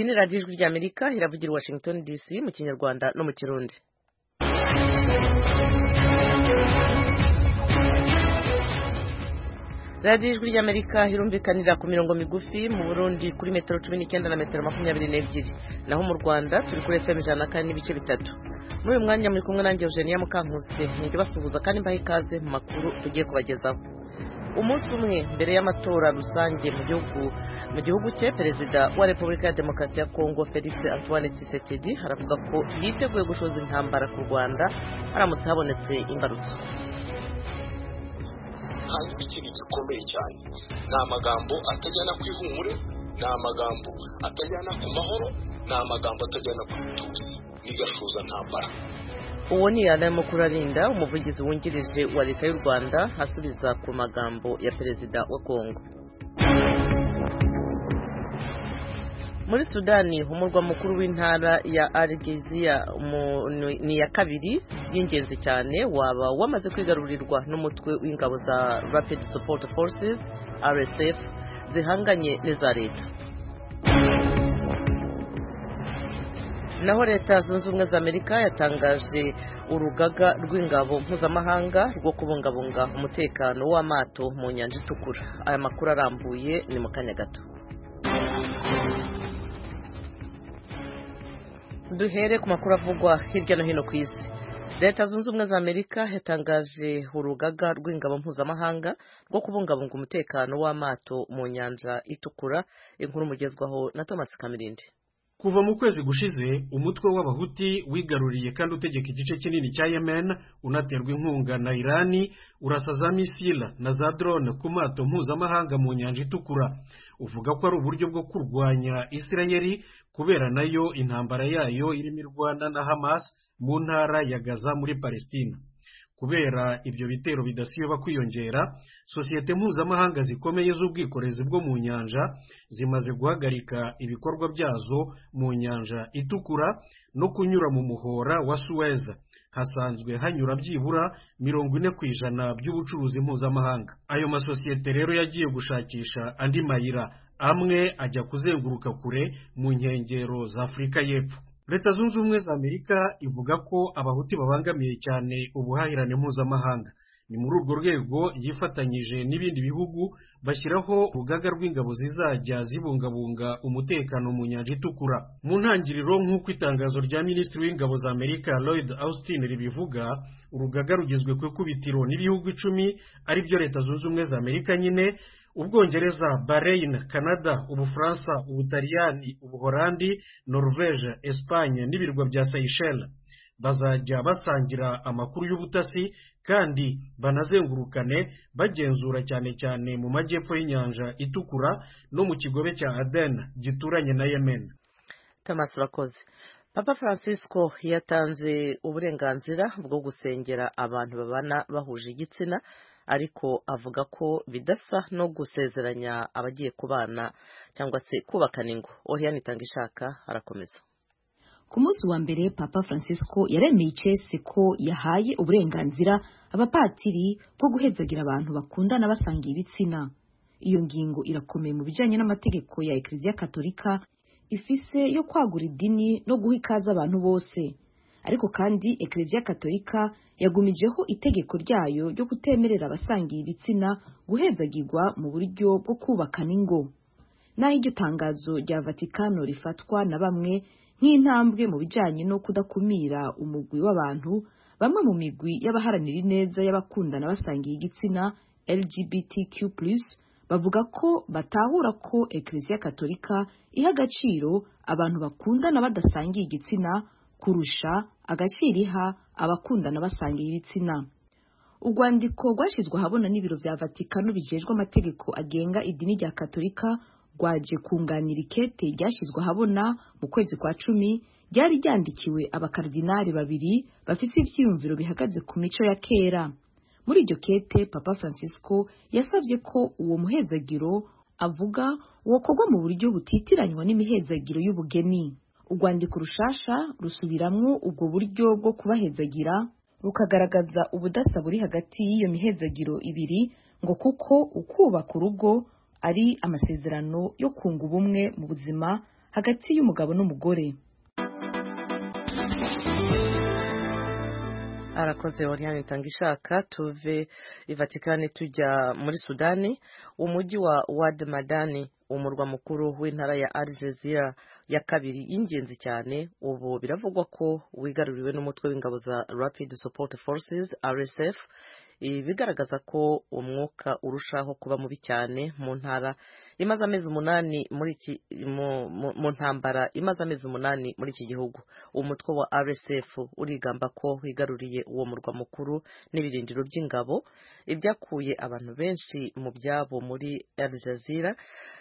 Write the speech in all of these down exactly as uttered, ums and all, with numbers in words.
ni radiyo ijwi ry'Amerika iravugira Washington D C mu Kinyarwanda no mu Kirundi. radiyo ijwi ry'Amerika irumvikanira ku mirongo migufi mu Burundi kuri metero cumi n'icyenda na metero makumyabiri n'ebyiri, naho mu Rwanda turi kuri F M ijana na kane n'ibice bitatu. muri uyu mwanya muri kumwe nanjye Eugenia Mukankuse nje basuhuza kandi mbaha ikaze mu makuru tugiye kubagezaho. Umunsi umwe mbere y'amatora rusange mu gihugu mu gihugu cye, perezida wa Repubulika ya Demokarasi ya Kongo Felix Antoine Tshisekedi aravuga ko yiteguye gushoza intambara ku Rwanda haramutse habonetse imbarutso. Hanyuma ikintu gikomeye cyane ni amagambo atajyana ku ihumure, ni amagambo atajyana ku mahoro, ni amagambo atajyana ku ituze, ni gashoza ntambara. Uwo ni Alain Mukurarinda, umuvugizi wungirije wa Leta y'u Rwanda, asubiza ku magambo ya perezida wa Kongo. Muri Sudani, umurwa mukuru w'intara ya Al-Geziya ni ya kabiri y'ingenzi cyane waba wamaze kwigarurirwa n'umutwe w'ingabo za Rapid Support Forces R S F zihanganye n'iza leta. Naho Leta Zunze Ubumwe za Amerika yatangaje urugaga rw'ingabo mpuzamahanga rwo kubungabunga umutekano w'amato mu nyanja itukura. Aya makuru arambuye ni mu kanya gato. Duhere ku makuru avugwa hirya no hino ku isi. Leta Zunze Ubumwe za Amerika yatangaje urugaga rw'ingabo mpuzamahanga rwo kubungabunga umutekano w'amato mu nyanja itukura. Inkuru mugezwaho na Thomas Kamirindi. Kuva mu kwezi gushize umutwe w'abahuti wigaruriye kandi utegeka igice kinini cya Yemen unaterwa inkunga na Irani urasa za misila na za drone ku mato mpuzamahanga mu nyanja itukura. Uvuga ko ari uburyo bwo kurwanya Isirayeli kubera nayo intambara yayo irimo irwana na Hamas mu ntara ya Gaza muri Palestina. Kubera ibyo bitero bidasiba kwiyongera, sosiyete mpuzamahanga zikomeye z'ubwikorezi bwo mu nyanja zimaze guhagarika ibikorwa byazo mu nyanja itukura no kunyura mu muhora wa Suez. Hasanzwe hanyura byibura mirongo ine ku ijana by'ubucuruzi mpuzamahanga. Ayo masosiyete rero yagiye gushakisha andi mayira, amwe ajya kuzenguruka kure mu nkengero za Afurika y'Epfo. Leta Zunze Ubumwe za Amerika ivuga ko abahuti babangamiye cyane ubuhahirane mpuzamahanga. Ni muri urwo rwego yifatanyije n'ibindi bihugu bashyiraho urugaga rw'ingabo zizajya zibungabunga umutekano mu nyanja itukura. Mu ntangiriro, nk'uko itangazo rya Minisitiri w'Ingabo za Amerika Lloyd Austin ribivuga, urugaga rugizwe ku ikubitiro n'ibihugu icumi ari byo Leta Zunze Ubumwe za Amerika nyine, Ubwongereza, Bahrain, Canada, Ubufaransa, Ubutaliyani, Ubuholandi, Norvege, Espagne n'ibirwa bya Seychelles. Bazajya basangira amakuru y'ubutasi kandi banazengurukane bagenzura cyane cyane mu majyepfo y'inyanja itukura no mu kigobe cya Aden gituranye na Yemen. Thomas Rakoze. Papa Francisco yatanze uburenganzira bwo gusengera abantu babana bahuje igitsina, ariko avuga ko bidasa no gusezeranya abagiye kubana cyangwa se kubakana ingo. Oriane Itangishaka arakomeza. Ku munsi wa mbere Papa Francisco yaremeye icese ko yahaye uburenganzira abapatiri bwo guhezagira abantu bakundana basangiye ibitsina. Iyo ngingo irakomeye mu bijanye n'amategeko ya Eklezia Katolika ifise yo kwagura idini no guha ikaze abantu bose. Ariko kandi Eklezia Katolika yagumijeho itegeko ryayo ryo kutemerera abasangiye ibitsina guhezagirwa mu buryo bwo kubakana ingo. Naho iryo tangazo rya Vatikano rifatwa na bamwe nk'intambwe mu bijanye no kudakumira umugwi w'abantu, bamwe mu migwi y'abaharanira ineza y'abakundana basangiye igitsina L G B T Q plus, bavuga ko batahura ko Eklezia Katolika iha agaciro abantu bakundana badasangiye igitsina kurusha agaciro iha abakundana basangiye ibitsina. Urwandiko rwashizwe ahabona n'ibiro vya Vatikano bijejwe amategeko agenga idini rya Katolika rwaje kunganira ikete ryashizwe ahabona mu kwezi kwa cumi, ryari ryandikiwe abakardinali babiri bafise ivyiyumviro bihagaze ku mico ya kera. Muri iryo kete Papa Francisco yasavye ko uwo muhezagiro avuga wokorwa mu buryo butitiranywa n'imihezagiro y'ubugeni. Urwandiko rushasha rusubiramwo ubwo buryo bwo kubahezagira, rukagaragaza ubudasa buri hagati y'iyo mihezagiro ibiri, ngo kuko ukubaka urugo ari amasezerano yo kunga ubumwe mu buzima hagati y'umugabo n'umugore. arakoze Oriane Tangishaka. Tuve i Vatikani tujya muri Sudani. Umujyi wa Wad Madani, umurwa mukuru w'intara ya Al Jazeera ya kabiri y'ingenzi cyane, ubu biravugwa ko wigaruriwe n'umutwe w'ingabo za Rapid Support Forces R S F, bigaragaza ko umwuka urushaho kuba mubi cyane mu ntara imaze amezi umunani muri iki mu ntambara imaze amezi umunani muri iki gihugu. Umutwe wa R S F urigamba ko wigaruriye uwo murwa mukuru n'ibirindiro by'ingabo, ibyakuye abantu benshi mu byabo muri Al Jazeera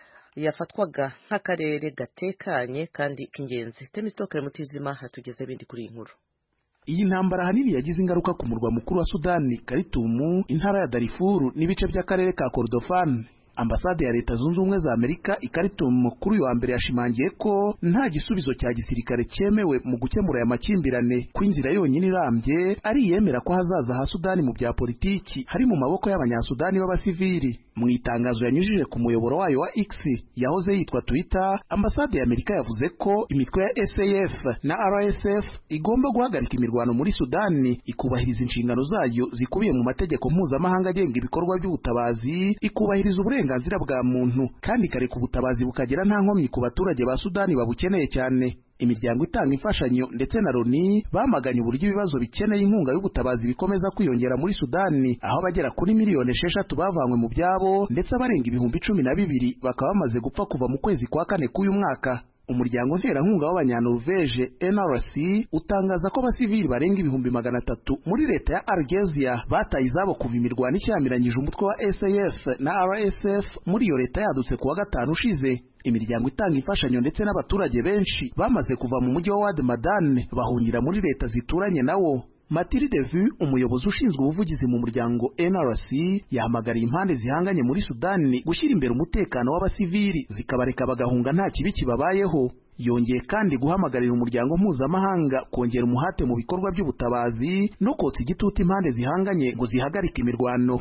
yafatwaga nk'akarere gatekanye kandi k'ingenzi. Temistokere Mutizima hatugeze bindi kuri iyi nkuru. Iyi ntambara hanini yagize ingaruka ku murwa mukuru wa Sudani, Khartoum, intara ya Darfur n'ibice by'akarere ka Kordofan. Ambasade ya Leta Zunze Ubumwe za Amerika i Khartoum kuri uyu wa mbere yashimangiye ko nta gisubizo cya gisirikare cyemewe mu gukemura aya makimbirane, ko inzira yonyine irambye ari iyemera ko hazaza ha Sudani mu bya politiki hari mu maboko y'abanyasudani b'abasivili. Mu itangazo yanyujije ku muyoboro wayo wa X yahoze yitwa Twitter, Ambasade ya Amerika yavuze ko imitwe ya S A F na R S F igomba guhagarika imirwano muri Sudani, ikubahiriza inshingano zayo zikubiye mu mategeko mpuzamahanga agenga ibikorwa by'ubutabazi, ikubahiriza uburenganzira bwa muntu kandi ikareka ubutabazi bukagera nta nkomyi ku baturage ba Sudani babukeneye cyane. Imiryango itanga imfashanyo ndetse na Loni bamaganye uburyo ibibazo bikeneye inkunga y'ubutabazi bikomeza kwiyongera muri Sudani, aho bagera kuri miliyoni esheshatu bavanywe mu byabo ndetse abarenga ibihumbi cumi na bibiri bakaba bamaze gupfa kuva mu kwezi kwa kane k'uyu mwaka. Umuryango nterankunga w'abanyanorvege N R C utangaza ko abasivili barenga ibihumbi magana atatu muri leta ya Algeria bataye izabo kuva imirwano ishyamiranyije umutwe wa S A F na R S F muri iyo leta yadutse kuwa gatanu ushize. Imiryango itanga imfashanyo ndetse n'abaturage benshi bamaze kuva mu mujyi wa Wad Madani bahungira muri leta zituranye nawo. Mathilde Vu, umuyobozi ushinzwe ubuvugizi mu muryango N R C, yahamagariye impande zihanganye muri Sudani gushyira imbere umutekano w'abasivili zikabareka bagahunga nta kibi kibabayeho. Yongeye kandi guhamagarira umuryango mpuzamahanga kongera umuhate mu bikorwa by'ubutabazi no kotsa igitutu impande zihanganye ngo zihagarike imirwano.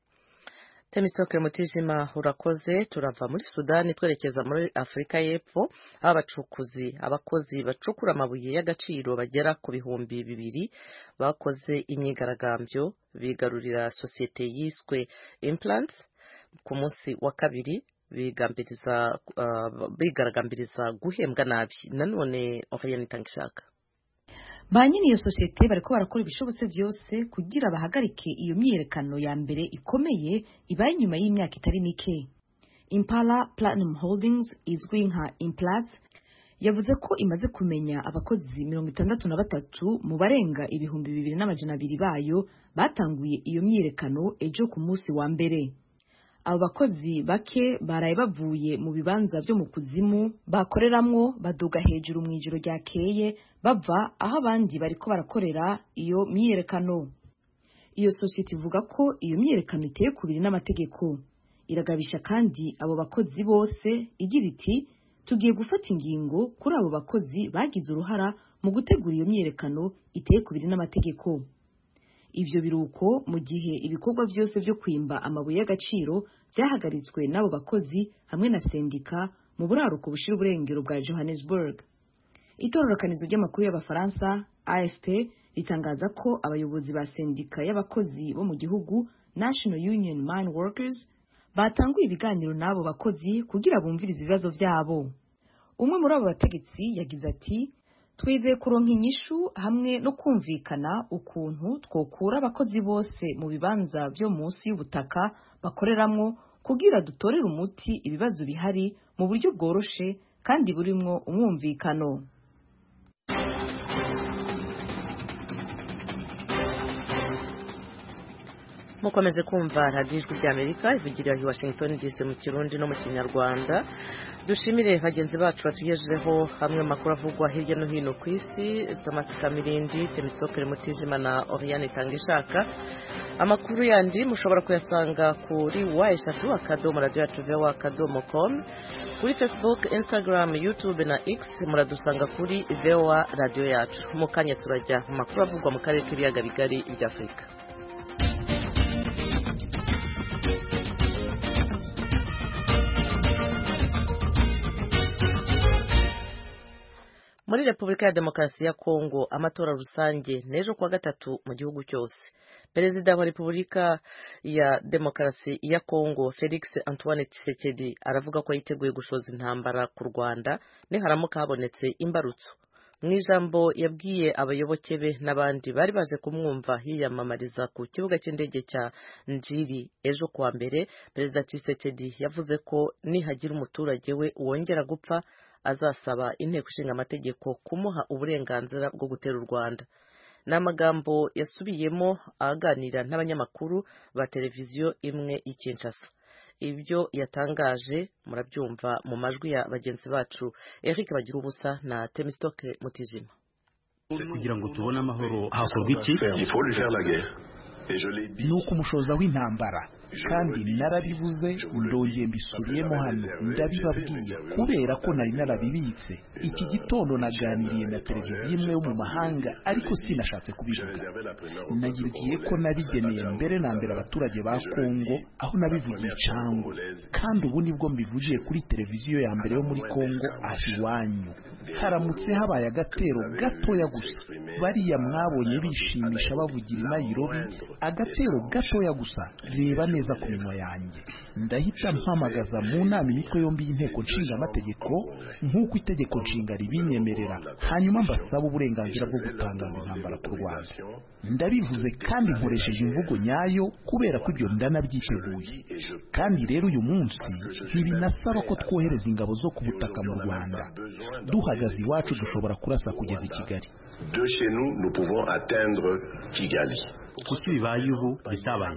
Temistokere Mutijima urakoze. Turava muri Sudani twerekeza muri Afrika y'Epfo, abacukuzi abakozi bacukura amabuye y'agaciro bagera ku bihumbi bibiri bakoze imyigaragambyo bigarurira sosiyete yiswe Implants ku munsi wa kabiri, bigambiriza uh, bigaragambiriza guhembwa nabi. Nanone Oriane Tangishaka. Ba nyine iyo sosiyete bariko barakora ibishobotse byose kugira bahagarike iyo myiyerekano ya mbere ikomeye ibaye nyuma y'imyaka itari mike. Impala Platinum Holdings izwi nka Implats yavuze ko imaze kumenya abakozi mirongo itandatu na batatu mu barenga ibihumbi bibiri n'amajana abiri bayo batanguye iyo myiyerekano ejo ku munsi wa mbere. Abo bakozi bake baraye bavuye mu bibanza byo mu kuzimu bakoreramwo baduga hejuru mu ijoro ryakeye bava aho abandi bariko barakorera iyo myiyerekano. Iyo sosiyete ivuga ko iyo myiyerekano iteye kubiri n'amategeko. Iragabisha kandi abo bakozi bose igira iti tugiye gufata ingingo kuri abo bakozi bagize uruhara mu gutegura iyo myiyerekano iteye kubiri n'amategeko. Ivyo biruko mu gihe ibikorwa byose byo kwimba amabuye y'agaciro byahagaritswe n'abo bakozi hamwe na sendika mu buraruko bushira uburengero bwa Johannesburg. Itororokanizo ry'amakuru y'Abafaransa A F P ritangaza ko abayobozi ba sendika y'abakozi bo mu gihugu National Union Mine Workers batanguye ibiganiro n'abo bakozi kugira bumvirize ibibazo byabo. Umwe muri abo bategetsi yagize ati twizeye kuronka inyishu hamwe no kumvikana ukuntu twokura abakozi bose mu bibanza byo munsi y'ubutaka bakoreramwo kugira dutorere umuti ibibazo bihari mu buryo bworoshe kandi burimwo umwumvikano. Mukomeze kumva radiyo ijwi ry'Amerika ivugira i Washington D C mu Kirundi no mu Kinyarwanda. Dushimire bagenzi bacu batugejejeho hamwe makuru avugwa hirya no hino ku isi. Thomas Kamirindi, Temistokere Mutijima na Oriane Tangishaka. Amakuru yandi mushobora kuyasanga kuri wa eshatu akadomo radio yacu voa akadomo com, kuri Facebook, Instagram, YouTube na X muradusanga kuri voa radio yacu. Mu kanya turajya mu makuru avugwa mu karere k'ibiyaga bigari bya Afrika. muri Repubulika ya Demokarasi ya Kongo amatora rusange n'ejo kuwa gatatu mu gihugu cyose. Perezida wa Repubulika ya Demokarasi ya Kongo Felix Antoine Tshisekedi aravuga ko yiteguye gushoza intambara ku Rwanda niharamuka habonetse imbarutso. Mu ijambo yabwiye abayoboke be n'abandi bari baje kumwumva yiyamamariza ku kibuga cy'indege cya Njiri ejo kuwa mbere, Perezida Tshisekedi yavuze ko nihagira umuturage we wongera gupfa azasaba inteko ishinga amategeko kumuha uburenganzira bwo gutera u Rwanda. N'amagambo yasubiyemo aganira n'abanyamakuru ba televiziyo imwe i Kinshasa. Ibyo yatangaje murabyumva mu majwi ya bagenzi bacu Eric Bagirubusa na Temistoke Mutijima. Kugira ngo tubone amahoro hakorwa iki? Nuko umushoza w'intambara kandi narabivuze ndongeye mbisubiyemo hano ndabibabwiye kubera ko nari narabibitse. Iki gitondo naganiriye na televiziyo imwe yo mu mahanga ariko sinashatse kubivuga. Nagibwiye ko nabigeneye mbere na mbere abaturage ba Kongo aho nabivugiye Cango, kandi ubu nibwo mbivugiye kuri televiziyo ya mbere yo muri Kongo aho iwanyu. Haramutse habaye agatero gatoya gusa, bariya mwabonye bishimisha bavugira i Nairobi, agatero gatoya gusa, reba neza ku minwa yanjye. Ndahita mpamagaza mu nama imitwe yombi y'inteko nshinga amategeko nk'uko itegeko nshinga ribinyemerera, hanyuma mbasaba uburenganzira bwo gutangaza intambara ku Rwanda. Ndabivuze kandi nkoresheje imvugo nyayo kubera ko ibyo ndanabyiteguye. Kandi rero uyu munsi ntibinasaba ko twohereza ingabo zo ku butaka mu Rwanda. Duhagaze iwacu dushobora kurasa kugeza i Kigali. De chez nous, nous pouvons atteindre Kigali. Kuki bibaye ubu bitabaye?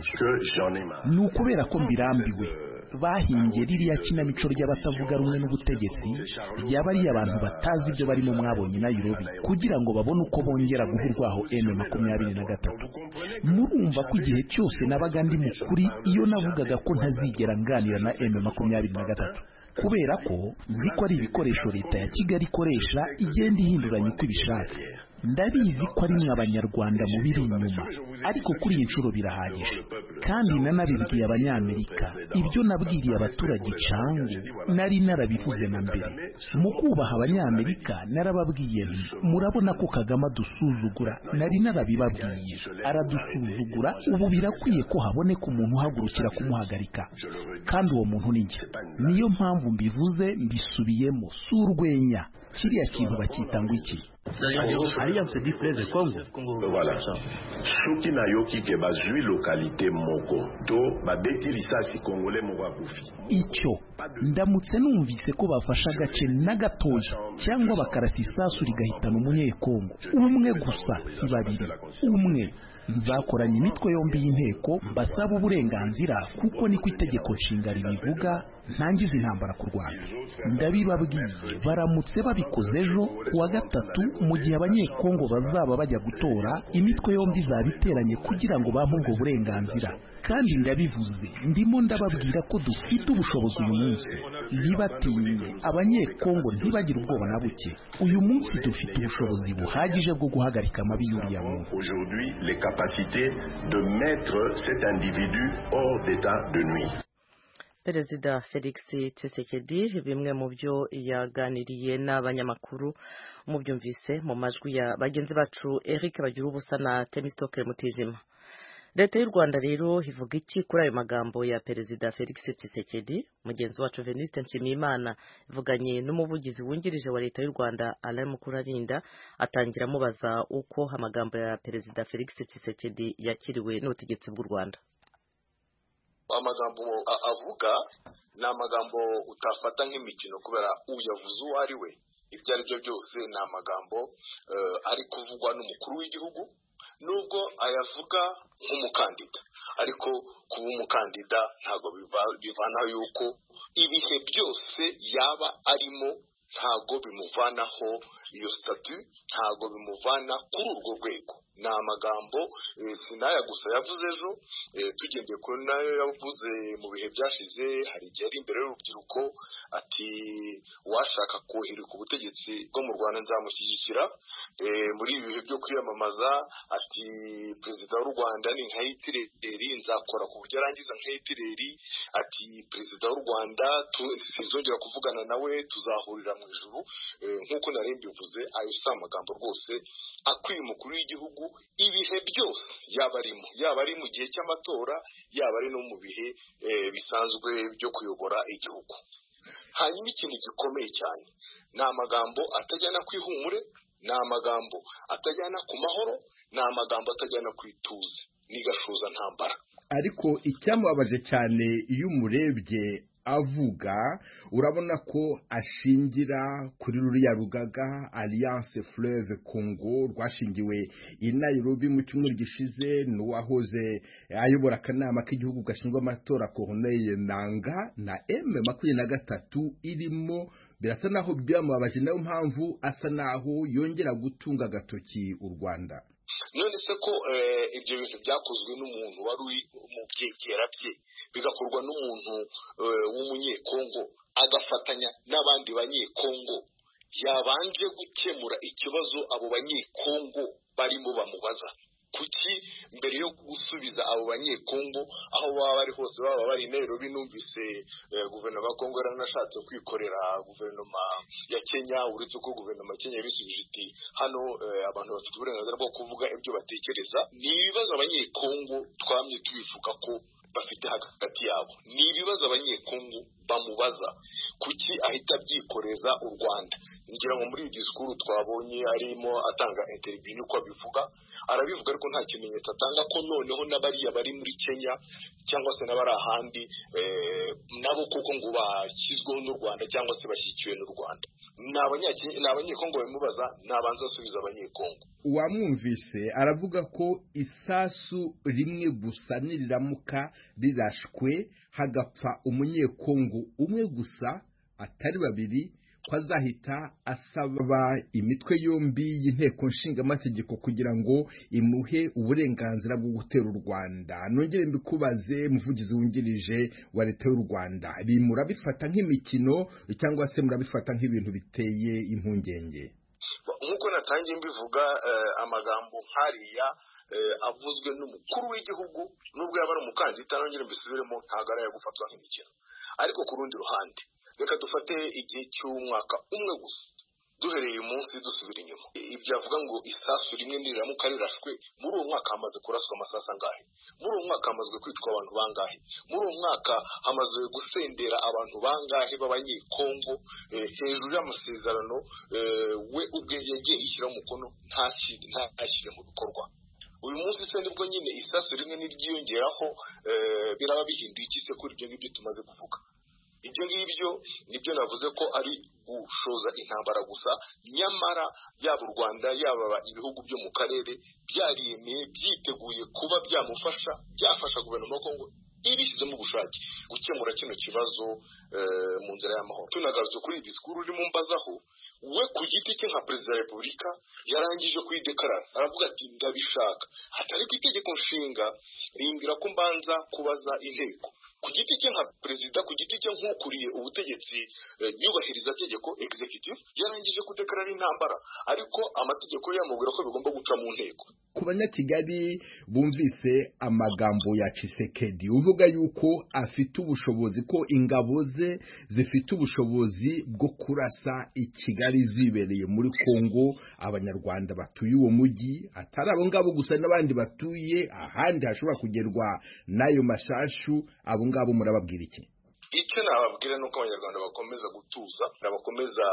Ni ukubera ko mbirambiwe. Bahingiye ririya kinamico ry'abatavuga rumwe n'ubutegetsi ryaba ari abantu batazi ibyo barimo mwabonye Nairobi kugira ngo babone uko bongera guhurwaho M makumyabiri na gatatu. Murumva ko igihe cyose nabaga ndi mukuri iyo navugaga ko ntazigera nganira na M makumyabiri na gatatu, kubera ko nzi ko ari ibikoresho leta ya Kigali ikoresha igenda ihinduranya uko ibishatse. Ndabizi ko ari mwe abanyarwanda mu biri inyuma, ariko kuri iyi nshuro birahagije. Kandi nanabibwiye abanyamerika ibyo nabwiriye abaturage Cango nari narabivuze na mbere. Mu kubaha abanyamerika narababwiye nti murabona ko Kagame adusuzugura, nari narabibabwiye aradusuzugura. Ubu birakwiye ko haboneka umuntu uhagurukira kumuhagarika, kandi uwo muntu ni njye. Niyo mpamvu mbivuze mbisubiyemo, si urwenya. Kiriya kintu bakita ngo iki? Alliance du Fleuve Congo. Voilà. Soki na yoki ke bazui localité moko to babeti risasi congolais mo bakufi. Icyo ndamutse numvise ko bafasha agace na gatoya cyangwa bakarasa isasu rigahitana umunyekongo umwe gusa, si babiri, umwe. Nzakoranya imitwe yombi y'inteko mbasaba uburenganzira kuko niko itegeko nshinga ribivuga, ntangiza intambara ku Rwanda. Ndabibabwiye baramutse babikoze ejo kuwa gatatu mu gihe abanyekongo bazaba bajya gutora, imitwe yombi zabiteranye kugira ngo bampe ubwo burenganzira. Kandi ndabivuze ndimo ndababwira ko dufite ubushobozi uyu munsi. Ntibatinye, abanyekongo ntibagire ubwoba na buke. Uyu munsi dufite ubushobozi buhagije bwo guhagarika amabi y'uriya muntu. Aujourd'hui, les capacités de mettre cet individu hors d'état de nuit. Perezida Felix Tshisekedi bimwe mu byo yaganiriye n'abanyamakuru mu byumvise mu majwi ya bagenzi bacu Eric Bagirubusa na Temistoke Mutijima. Leta y'u Rwanda rero ivuga iki kuri ayo magambo ya Perezida Felix Tshisekedi? Mugenzi wacu Venuste Nshimiyimana ivuganye n'umuvugizi wungirije wa Leta y'u Rwanda Alain Mukurarinda atangira amubaza uko amagambo ya Perezida Felix Tshisekedi yakiriwe n'ubutegetsi bw'u Rwanda. Amagambo avuga ni amagambo utafata nk'imikino kubera uyavuze uwo ari we. Ibyo ari byo byose ni amagambo uh, ari kuvugwa n'umukuru w'igihugu, nubwo ayavuga nk'umukandida, ariko kuba umukandida ntago bivanaho yuko ibihe byose yaba arimo ntago bimuvanaho iyo statut, ntago bimuvana kuri urwo rwego. ni amagambo sinaya gusa yavuze ejo tugendeye kuri nayo yavuze mu bihe byashize. Hari igihe ari imbere y'urubyiruko ati uwashaka kuhirika ubutegetsi bwo mu Rwanda nzamushyigikira. Muri ibi bihe byo kwiyamamaza ati perezida w'u Rwanda ni nka Hitireri, nzakora ku buryo arangiza nka Hitireri. Ati perezida w'u Rwanda sinzongera kuvugana nawe, tuzahurira mu ijuru. Nk'uko nari mbivuze, ayo si amagambo rwose akwiye umukuru w'igihugu ibihe byose, yaba arimo yaba ari mu gihe cy'amatora, yaba ari no mu bihe bisanzwe byo kuyobora igihugu. Hanyuma ikintu gikomeye cyane ni amagambo atajyana ku ihumure, ni amagambo atajyana ku mahoro, ni amagambo atajyana ku ituze, ni gashoza ntambara. Ariko icyamubabaje cyane iyo umurebye avuga, urabona ko ashingira kuri ruriya rugaga Alliance Fleuve Congo rwashingiwe i Nairobi mu cyumweru gishize, n'uwahoze ayobora akanama k'igihugu gashinzwe amatora Corneille Nangaa na M makumyabiri na gatatu irimo. Birasa naho byamubabaje, nayo mpamvu asa naho yongera gutunga agatoki u Rwanda. None se ko ibyo bintu byakozwe n'umuntu wari uri mu byegera bye, bigakorwa n'umuntu w'umunyekongo agafatanya n'abandi banyekongo, yabanje gukemura ikibazo abo banyekongo barimo bamubaza? Kuki mbere yo gusubiza abo banyekongo aho baba bari hose, baba bari Nairobi? Numvise guverinoma ya Kongo yaranashatse kwikorera guverinoma ya Kenya, uretse ko guverinoma ya Kenya yabisubije iti hano abantu bafite uburenganzira bwo kuvuga ibyo batekereza. Ni ibibazo abanyekongo twamye tubivuga ko bafite hagati yabo, ni ibibazo abanyekongo bamubaza. Kuki ahita byikoreza u Rwanda? Ngira ngo muri disikuru twabonye arimo atanga interview uko abivuga, arabivuga ariko nta kimenyetso atanga ko noneho n'abariya bari muri Kenya cyangwa se n'abari ahandi nabo kuko ngo bashyizweho n'u Rwanda cyangwa se bashyikiwe n'u Rwanda. Ni abanyekongo bamubaza, nabanza asubiza abanyekongo. Uwamwumvise aravuga ko isasu rimwe gusa niriramuka rirashwe hagapfa umunyekongo umwe gusa atari babiri, ko azahita asaba imitwe yombi y'inteko nshingamategeko kugira ngo imuhe uburenganzira bwo gutera u Rwanda. Nongere mbikubaze, muvugizi wungirije wa leta y'u Rwanda, murabifata nk'imikino cyangwa se murabifata nk'ibintu biteye impungenge? Nk'uko natangiye mbivuga, amagambo nkariya avuzwe n'umukuru w'igihugu, nubwo yaba ari umukandida, nongere mbisubiremo, ntabwo ari ayo gufatwa nk'imikino. Ariko ku rundi ruhande, reka dufate igihe cy'umwaka umwe gusa, duhereye umunsi dusubira inyuma. Ibyo avuga ngo isasu rimwe niriramuka rirashwe, muri uwo mwaka hamaze kuraswa amasasu angahe? Muri uwo mwaka hamaze kwicwa abantu bangahe? Muri uwo mwaka hamaze gusendera abantu bangahe b'abanyekongo hejuru y'amasezerano we ubwe yagiye yishyira umukono ntashyire mu bikorwa? Uyu munsi se nibwo nyine isasu rimwe niryiyongeraho biraba bihinduye iki se kuri ibyo ngibyo tumaze kuvuga? Ibyo ngibyo nibyo navuze ko ari gushoza intambara gusa, nyamara yaba u Rwanda yaba ibihugu byo mu karere byariyemeye, byiteguye kuba byamufasha, byafasha guverinoma ya Kongo ibishyizemo ubushake gukemura kino kibazo mu nzira y'amahoro. Tunagarutse kuri disikuru urimo mbazaho, we ku giti cye nka perezida wa repubulika yarangije kwidekarara, aravuga ati ndabishaka, hatari ku itegeko nshinga rimbwira ko mbanza kubaza inteko. Ku giti cye nka perezida, ku giti cye nk'ukuriye ubutegetsi yubahiriza tegeko executive, yarangije kudekarara intambara, ariko amategeko yamubwira ko bigomba guca mu nteko. Ku banyakigali bumvise amagambo ya Tshisekedi uvuga yuko afite ubushobozi, ko ingabo ze zifite ubushobozi bwo kurasa i Kigali zibereye muri Kongo abanyarwanda batuye uwo mujyi, atari abo ngabo gusa n'abandi batuye ahandi hashobora kugerwa n'ayo mashashu, abo ngabo murababwira iki? Icyo nababwira nuko abanyarwanda bakomeza gutuza, bakomeza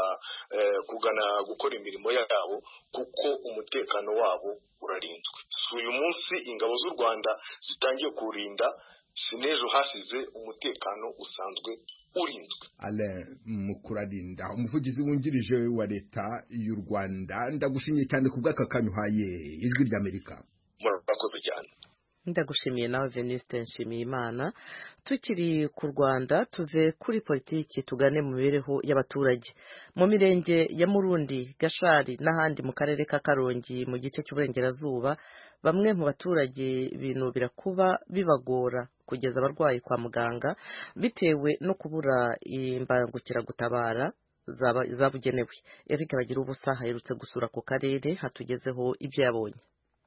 kugana gukora imirimo yabo, kuko umutekano wabo urarinzwe. Uyu munsi ingabo z'u Rwanda zitangiye kurinda, sinejo hasize umutekano usanzwe urinzwe. Alain Mukurarinda, umuvugizi wungirije wa leta y'u Rwanda, ndagushimiye cyane ku bw'aka kanyuhaye Ijwi ry'Amerika. Murakoze cyane. ndagushimiye nawe Venuste Nshimiyimana. Tukiri ku Rwanda tuve kuri politiki tugane mu mibereho y'abaturage mu mirenge ya Murundi, Gashari n'ahandi mu karere ka Karongi mu gice cy'uburengerazuba. Bamwe mu baturage binubira kuba bibagora kugeza abarwayi kwa muganga bitewe no kubura imbangukiragutabara zabugenewe. Eric Bagirubusa aherutse gusura ku karere hatugezeho ibyo yabonye.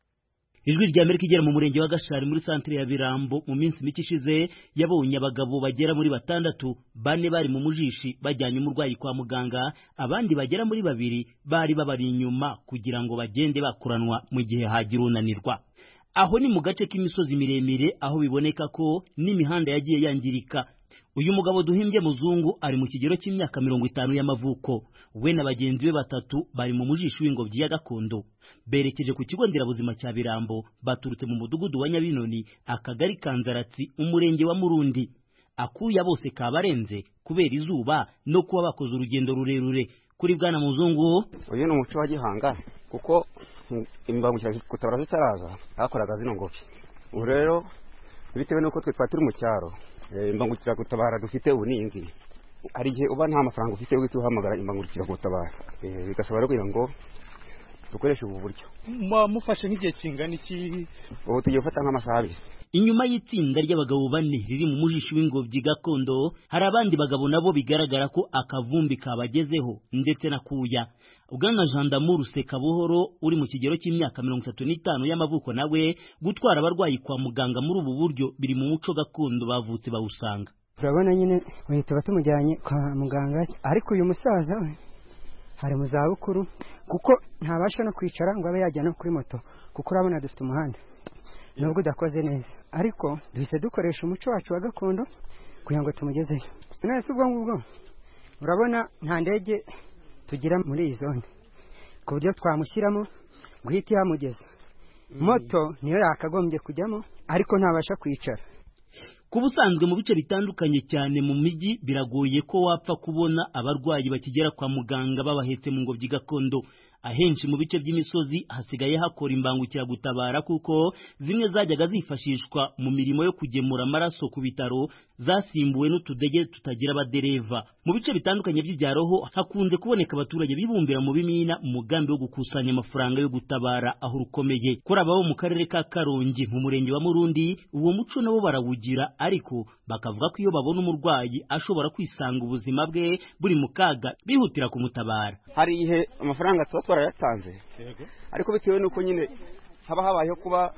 Ijwi rya Amerika igera mu murenge wa Gashari muri santere ya Birambo mu minsi mike ishize yabonye abagabo bagera muri batandatu, bane bari mu mujishi bajyanye umurwayi kwa muganga, abandi bagera muri babiri bari babari inyuma kugira ngo bagende bakuranwa mu gihe hagira unanirwa. Aho ni mu gace k'imisozi miremire aho biboneka ko n'imihanda yagiye yangirika. Uyu mugabo Duhimbye Muzungu ari mu kigero cy'imyaka mirongo itanu y'amavuko. We na bagenzi be batatu bari mu mujishi w'ingobyi ya gakondo. Berekeje ku kigo nderabuzima cya Birambo baturutse mu mudugudu wa Nyabinoni, akagari Kanzaratsi, umurenge wa Murundi. Akuya bose kabarenze kubera izuba no kuba bakoze urugendo rurerure. Kuri Bwana Muzungu, uyu ni umuco wa Gihanga kuko imbangukiragutabara zitaraza hakoraga zino ngobyi. Ubu rero bitewe nuko twe twaturi mu cyaro, imbangukiragutabara dufite ubu ni ingi. Hari igihe uba nta mafaranga ufite yo guhamagara imbangukiragutabara, bigasaba rero kugira ngo dukoreshe ubu buryo. Mufashe nk'igihe kingana iki? Ubu tugiye gufata nk'amasaha abiri. Inyuma y'itsinda ry'abagabo bane riri mu mujishi w'ingobyi gakondo, hari abandi bagabo nabo bigaragara ko akavumbi kabagezeho ndetse na kuya. Bwana Gendarme Sekabuhoro uri mu kigero cy'imyaka mirongo itatu n'itanu y'amavuko, nawe gutwara abarwayi kwa muganga muri ubu buryo biri mu muco gakondo bavutse bawusanga. Turabona nyine bahita batumujyanye kwa muganga, ariko uyu musaza we hari mu za bukuru kuko ntabasha no kwicara ngo abe yajya no kuri moto, kuko urabona dufite umuhanda nubwo udakoze neza, ariko duhise dukoresha umuco wacu wa gakondo kugira ngo tumugezeyo. Nese ubwo ngubwo urabona nta ndege tugira muri iyi zone ku buryo twamushyiramo guhita yamugeza. Moto niyo yakagombye kujyamo ariko ntabasha kwicara. Ku busanzwe mu bice bitandukanye cyane mu miji biragoye ko wapfa kubona abarwayi bakigera kwa muganga babahetse mu ngobyi gakondo. Ahenshi mu bice by'imisozi hasigaye hakora imbangukiragutabara kuko zimwe zajyaga zifashishwa mu mirimo yo kugemura amaraso ku bitaro zasimbuwe n'utudege tutagira abadereva. Mu bice bitandukanye by'ibyaroho hakunze kuboneka abaturage bibumbira mu bimina mu mugambi wo gukusanya amafaranga yo gutabara aho rukomeye. Kuri abo mu karere ka Karongi mu murenge wa Murundi, uwo muco nabo barawugira, ariko bakavuga ko iyo babona umurwayi ashobora kwisanga ubuzima bwe buri mu kaga bihutira kumutabara. Hari ihe amafaranga twatwara yatanze, ariko bitewe nuko nyine haba habayeho kuba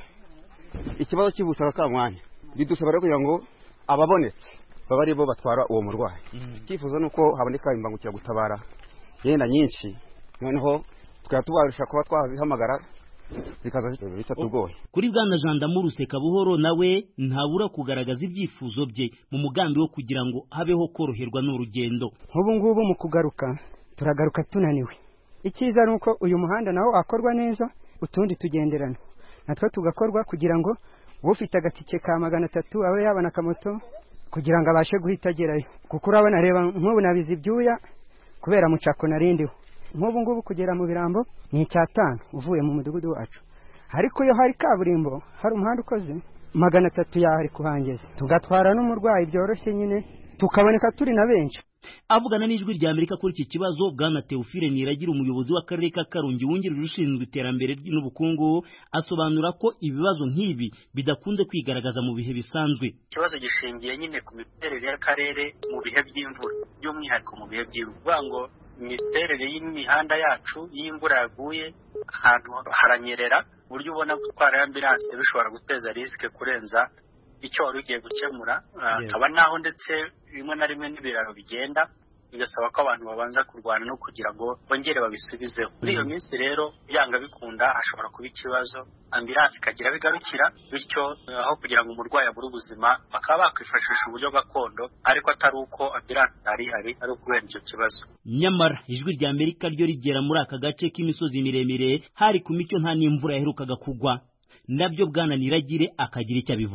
ikibazo cy'ubutaka ka mwanya, bidusaba rero kugira ngo ababonetse baba ari bo batwara uwo murwayi. Icyifuzo nuko haboneka imbangukiragutabara yenda nyinshi, noneho tukaba tubarusha kuba twazihamagara zikaza bitatugoye. Kuri Bwana Gendarme Sekabuhoro nawe ntabura kugaragaza ibyifuzo bye mu mugambi wo kugira ngo habeho koroherwa n'urugendo. Ubu ngubu mu kugaruka turagaruka tunaniwe. Icyiza nuko uyu muhanda nawo akorwa neza, utundi tugenderana natwe tugakorwa kugira ngo ufite agatike ka magana atatu abe yabana akamoto kugira ngo abashe guhita agerayo, kuko urabona reba nk'ubu nabizi ibyuya kubera mucako narindiho. Nk'ubu ngubu kugera mu Birambo ni icyatanu uvuye mu mudugudu wacu, ariko iyo hari kaburimbo hari umuhanda ukoze magana atatu yahari kuhangeza, tugatwara n'umurwayi byoroshye nyine tukaboneka turi na benshi. Avugana n'ijwi rya Amerika kuri iki kibazo, Bwana Theophile Niragira umuyobozi w'akarere ka Karongi wungirije ushinzwe iterambere n'ubukungu asobanura ko ibibazo nk'ibi bidakunze kwigaragaza mu bihe bisanzwe. Ikibazo gishingiye nyine ku miterere y'akarere mu bihe by'imvura, by'umwihariko mu bihe by'imvura ngo imiterere y'imihanda yacu y'imvura yaguye ahantu haranyerera, buryo ubona gutwara ambulance bishobora guteza risike kurenza icyo wari ugiye gukemura. Akaba naho ndetse rimwe na rimwe n'ibiraro bigenda bigasaba ko abantu babanza kurwana no kugira ngo bongere babisubizeho. Muri iyo minsi rero byanga bikunda hashobora kuba ikibazo, ambulance ikagira bigarukira, bityo aho kugira ngo umurwayi abure ubuzima bakaba bakwifashisha uburyo gakondo, ariko atari uko ambulance ari hari ari ukubera icyo kibazo. Nyamara ijwi rya Amerika ryo rigera muri aka gace k'imisozi miremire hari ku micyo nta n'imvura yaherukaga kugwa, nabyo Bwana Niragire akagira icyo abivugaho.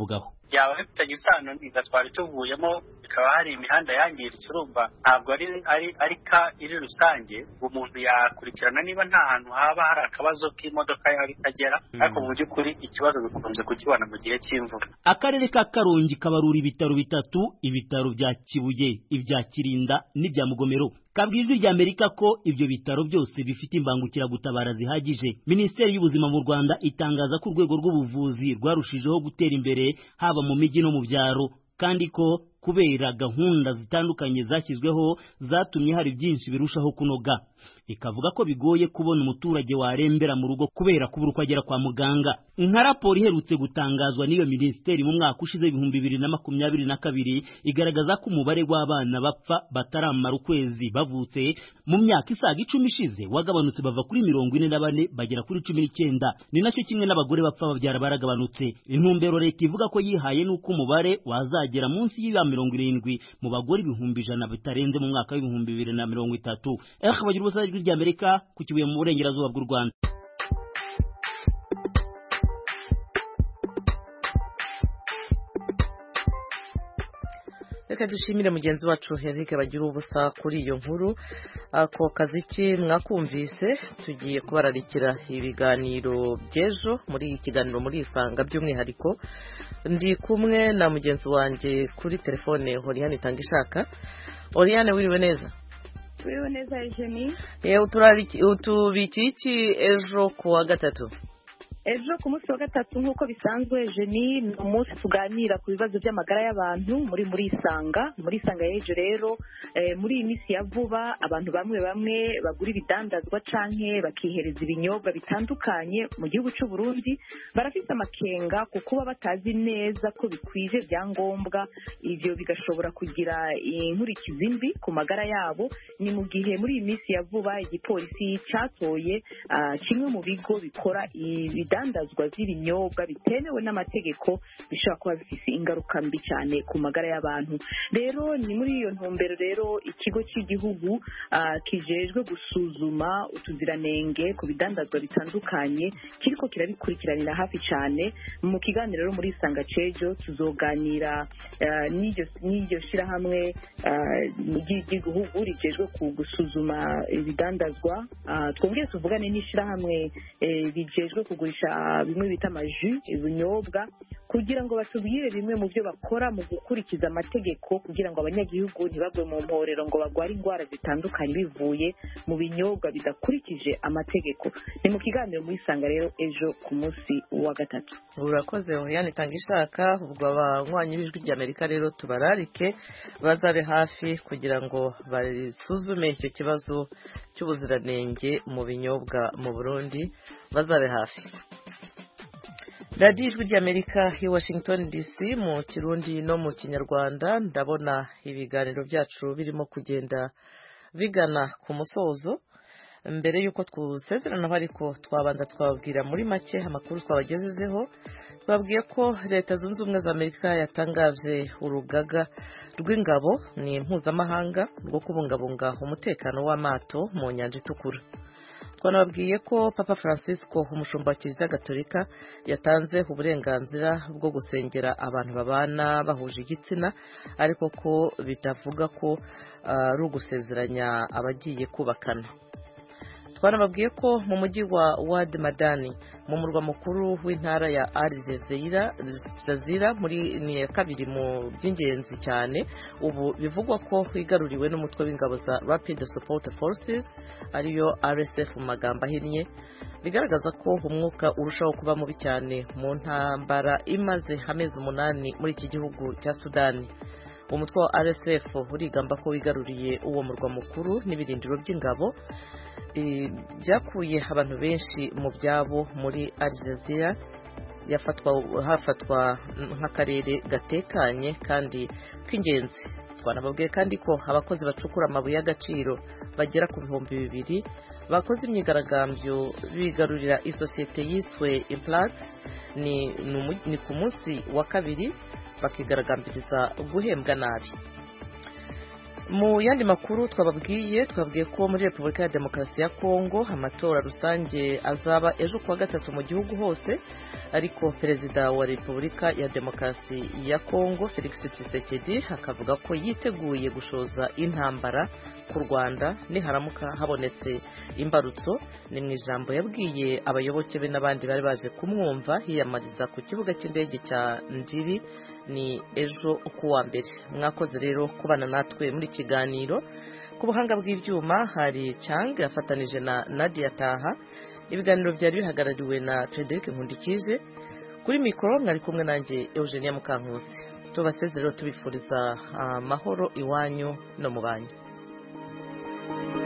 byaba bifitanye isano n'iza twari tuvuyemo, bikaba hari imihanda yangiritse. Urumva ntabwo ari ari ari ka iri rusange, umuntu yakurikirana niba nta hantu haba hari akabazo k'imodoka yaba itagera, ariko mu by'ukuri ikibazo bikunze kukibona mu gihe cy'imvura. Akarere ka Karongi kabarura ibitaro bitatu, ibitaro bya Kibuye, ibya Kirinda n'ibya Mugomero. Kabwizi rya Amerika ko ibyo bitaro byose bifite imbangukiragutabara zihagije. Minisiteri y'Ubuzima mu Rwanda itangaza ko urwego rw'ubuvuzi rwarushijeho gutera imbere haba mu mijyi no mu byaro, kandi ko kubera gahunda zitandukanye zashyizweho zatumye hari byinshi birushaho kunoga. Ikavuga ko bigoye kubona umuturage warembera mu rugo kubera kubura uko agera kwa muganga. Nka raporo iherutse gutangazwa n'iyo minisiteri mu mwaka ushize ibihumbi bibiri na makumyabiri na kabiri igaragaza ko umubare w'abana bapfa bataramara ukwezi bavutse mu myaka isaga icumi ishize wagabanutse bava kuri mirongo ine na bane bagera kuri cumi n'icyenda. Ni nacyo kimwe n'abagore bapfa babyara baragabanutse. Intumbero leta ivuga ko yihaye nuko umubare wazagera munsi y'ya mirongo irindwi mu bagore ibihumbi ijana bitarenze mu mwaka w'ibihumbi bibiri na mirongo itatu. Eh bagira ubusa rya Amerika ku Kibuye mu burengerazuba bw'u Rwanda. Reka dushimire mugenzi wacu Henrique bagira ubusa kuri iyo nkuru. Ako kaziki mwakumvise, tugiye kubararikira ibiganiro by'ejo muri iki kiganiro muri Isanga by'umwihariko. Ndi kumwe na mugenzi wanjye kuri telefone Oriane Tangishaka. Oriane wiriwe neza? Wiriwe neza Eugenie. Eh uturariki utubikiki ejo kuwa gatatu. Ejo ku munsi wa gatatu nk'uko bisanzwe Eugenie ni umunsi tuganira ku bibazo by'amagara y'abantu muri muri Isanga. Muri Isanga y'ejo rero eh, muri iyi minsi ya vuba abantu bamwe bamwe bagura ibidandazwa canke bakihereza ibinyobwa bitandukanye mu gihugu cy'u Burundi barafite amakenga ku kuba batazi neza ko bikwije byangombwa, ivyo bigashobora kugira inkurikizi mbi ku magara yabo. Ni mu gihe muri iyi minsi ya vuba igipolisi catoye uh, kimwe mu bigo bikora ibidandazwa by'ibinyobwa bitemewe n'amategeko bishobora kuba bifite ingaruka mbi cyane ku magara y'abantu. Rero ni muri iyo ntumbero rero ikigo cy'igihugu uh, kijejwe gusuzuma utuziranenge ku bidandazwa bitandukanye kiriko kirabikurikiranira hafi cyane. Mu kiganiro rero muri Isanga cejo tuzoganira uh, n'iryo n'iryo shirahamwe ry'igihugu uh, rijejwe gusuzuma ibidandazwa. Uh, twongere tuvugane n'ishirahamwe rijejwe uh, kugurisha bimwe bita amaju ibinyobwa kugira ngo batubwire bimwe mu byo bakora mu gukurikiza amategeko kugira ngo abanyagihugu ntibagwe mu mporero ngo bagware indwara zitandukanye bivuye mu binyobwa bidakurikije amategeko. Ni mu kiganiro muri Isanga rero ejo ku munsi wa gatatu. Urakoze Oriane Tangishaka. Ubwo abanywanyi b'ijwi rya Amerika rero tubararike bazabe hafi kugira ngo basuzume icyo kibazo cy'ubuziranenge mu binyobwa mu Burundi, bazabe hafi. Radio Ijwi ry'Amerika i Washington D C mu Kirundi no mu Kinyarwanda. Ndabona ibiganiro byacu birimo kugenda bigana ku musozo. Mbere yuko twusezerana ariko twabanza twababwira muri make amakuru twabagejejeho. Twabwiye ko Leta Zunze Ubumwe za Amerika yatangaje urugaga rw'ingabo ni mpuzamahanga rwo kubungabunga umutekano w'amato mu Nyanja Itukura. Twanababwiye ko Papa Francisco umushumba wa Kiliziya Gatolika yatanze uburenganzira bwo gusengera abantu babana bahuje igitsina, ariko ko bitavuga ko ari uh, ugusezeranya abagiye kubakana. Twanababwiye ko mu mujyi wa Wad Madani mu murwa mukuru w'intara ya Al Jazeera muri ni kabiri mu by'ingenzi cyane ubu bivugwa ko wigaruriwe n'umutwe w'ingabo za Rapid Support Forces ariyo R S F mu magambo ahinnye, bigaragaza ko umwuka urushaho kuba mubi cyane mu ntambara imaze amezi umunani muri iki gihugu cya Sudani. Umutwe wa R S F urigamba ko wigaruriye uwo murwa mukuru n'ibirindiro by'ingabo byakuye abantu benshi mu byabo muri Al Jazeera, yafatwa hafatwa nk'akarere gatekanye kandi k'ingenzi. Twanababwiye kandi ko abakozi bacukura amabuye y'agaciro bagera ku bihumbi bibiri bakoze imyigaragambyo bigarurira isosiyete yiswe Implant ni, ni ku munsi wa kabiri bakigaragambiriza guhembwa nabi. Mu yandi makuru twababwiye twabwiye ko muri Repubulika ya Demokarasi ya Kongo amatora rusange azaba ejo kuwa gatatu mu gihugu hose, ariko perezida wa Repubulika ya Demokarasi ya Kongo Felix Tshisekedi akavuga ko yiteguye gushoza intambara ku Rwanda niharamuka habonetse imbarutso. Ni mu ijambo yabwiye abayoboke be n'abandi bari baje kumwumva hiyamariza ku kibuga cy'indege cya Ndiri ni ejo kuwa mbere. Mwakoze rero kubana natwe muri kiganiro. Ku buhanga bw'ibyuma hari Chang yafatanije na Nadia Taha. Ibiganiro byari bihagarariwe na Frederic Nkundikije. Kuri mikoro mwari kumwe nanjye Eugenia Mukankusi. Tubasezerero tubifuriza amahoro iwanyu no mu banyu.